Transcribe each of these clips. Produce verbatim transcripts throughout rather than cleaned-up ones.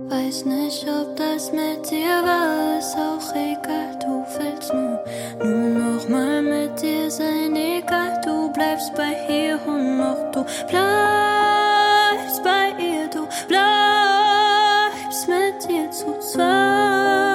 Weiß nicht, ob das mit dir war, ist auch egal, du willst nur, nur noch mal mit dir sein, egal, du bleibst bei ihr und noch du bleibst bei ihr, du bleibst mit ihr zu zweit.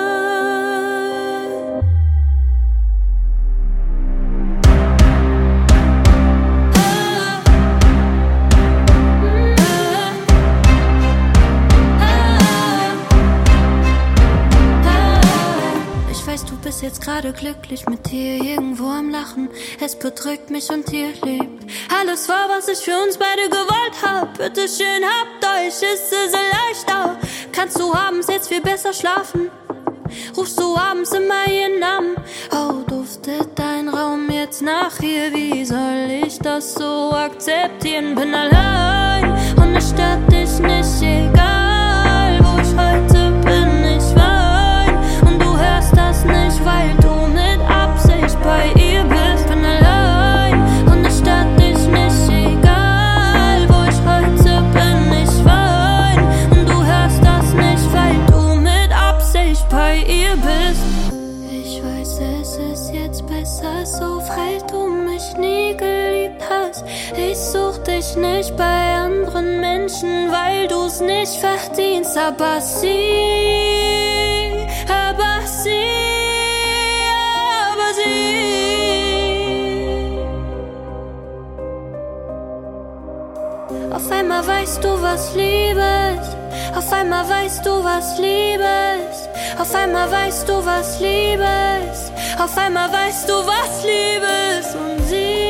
Du bist jetzt gerade glücklich mit dir irgendwo am Lachen. Es bedrückt mich und ihr liebt alles war, was ich für uns beide gewollt hab. Bitte schön, habt euch, ist es erleichtert. Kannst du abends jetzt viel besser schlafen? Rufst du abends immer ihren Namen? Oh, duftet dein Raum jetzt nach ihr? Wie soll ich das so akzeptieren? Bin allein und es stört dich nicht, egal wo ich heute bin, ich wein. Und du hörst das nicht, weil du mit Absicht bei ihr bist. Bin allein und es stört dich nicht, egal wo ich heute bin, ich wein. Und du hörst das nicht, weil du mit Absicht bei ihr bist. Ich weiß, es ist jetzt besser so, weil du mich nie geliebt hast. Ich such dich nicht bei anderen Menschen, weil du's nicht verdienst. Aber sie, aber sie, aber sie. Auf einmal weißt du, was Liebe ist. Auf einmal weißt du, was Liebe ist. Auf einmal weißt du, was Liebe ist. Auf einmal weißt du, was Liebe ist. Und sie